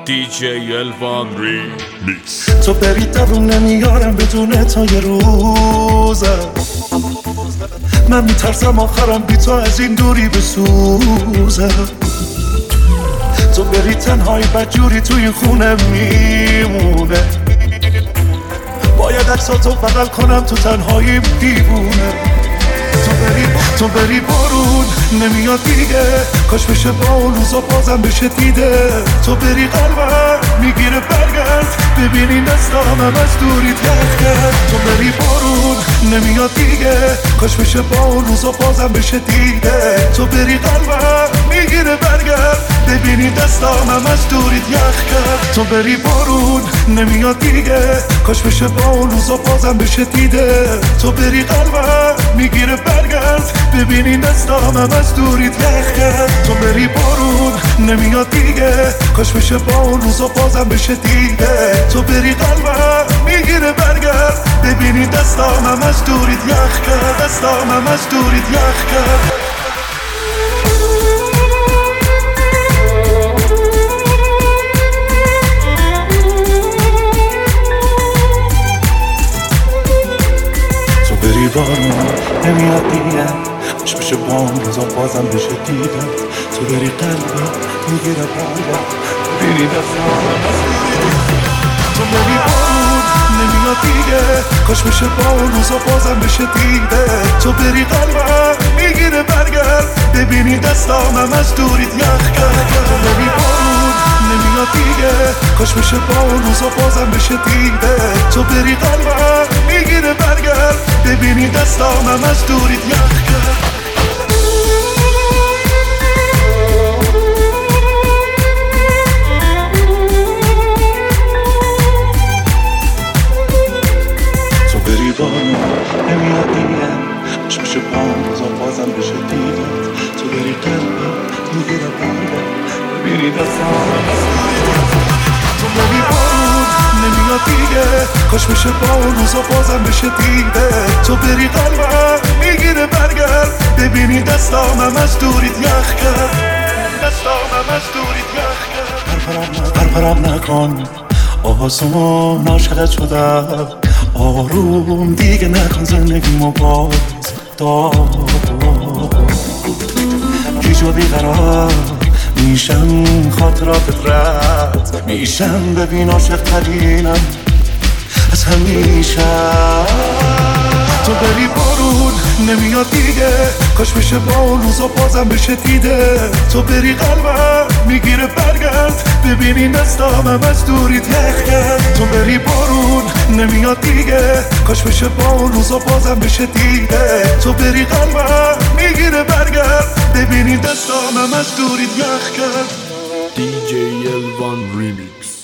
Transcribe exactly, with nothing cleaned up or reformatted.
دی جی الوان ریمیکس. تو بری دووم نمیارم بدون تو یه روزم. من میترسم آخرم بی تو از این دوری بسوزم. تو بری تنهایی بدجوری توی خونه میمونه. باید عکساتو بغل کنم تو تنهایی دیوونه. تو بری تو بری بارون نمیاد دیگه، کاش بشه با اون روزا بازم بشه دیده. تو بری قلبم میگیره برگرد، ببینی دستامم از دوریت یخ کرد. تو بری بارون نمیاد دیگه، کاش بشه با اون روزا بازم بشه دیده. تو بری قلبم میگیره برگرد، ببینی دستامم از دوریت یخ کرد. تو بری بارون نمیاد دیگه، کاش بشه با اون روزا بازم بشه دیده. تو بری قلبم میگیره برگرد، ببینی دستامم از دوریت یخ کرد. تو بری بارون نمیاد دیگه، کاش بشه با اون روزا بازم بشه دیده. تو بری قلبم میگیره برگرد، ببینی دستامم از دوریت یخ کرد. دستامم از دوریت یخ کرد. تو بری بارون نمیاد دیگه، کاش بشه با اون روزا بازم بشه دیده. تو بری قلبم میگیره برگرد، ببینی دستامم از تو بری بارون نمیاد دیگه، کاش بشه با اون روزا بازم بشه دیده. تو بری قلبم میگیره برگرد، ببینی دستامم از دوریت یخ کرد. تو بری بارون نمیاد دیگه، کاش بشه با اون روزا بازم بشه دیده. تو بری قلبم میگیره برگرد، ببینی دستامم از دوریت یخ کرد. نمیاد دیگه، کاش بشه با اون روزا بازم بشه دیده. تو بری قلبم میگیره برگرد، ببینی دستامم از تو بری بارون نمیاد دیگه، کاش بشه با اون روزا بازم بشه دیده. تو بری قلبم میگیره برگرد، ببینی دستامم از دوریت یخ کرد. دستامم از دوریت یخ کرد. پرپرم نکن آسون، عاشقت شدم آروم دیگه نکن زندگیمو باز دار. گیج و بیقرار میشم خاطراتت رد میشم، ببین عاشق ترینم از همیشه. تو بری بارون نمیاد دیگه، کاش بشه با اون روزا بازم بشه دیده. تو بری قلبم میگیره برگرد، ببینی دستامم از دوریت یخ کرد. تو بری بارون نمیاد دیگه، کاش بشه با اون روزا بازم بشه دیده. تو بری قلبم میگیره برگرد، ببینی دستامم از دوریت یخ کرد. دی جی الوان ریمیکس.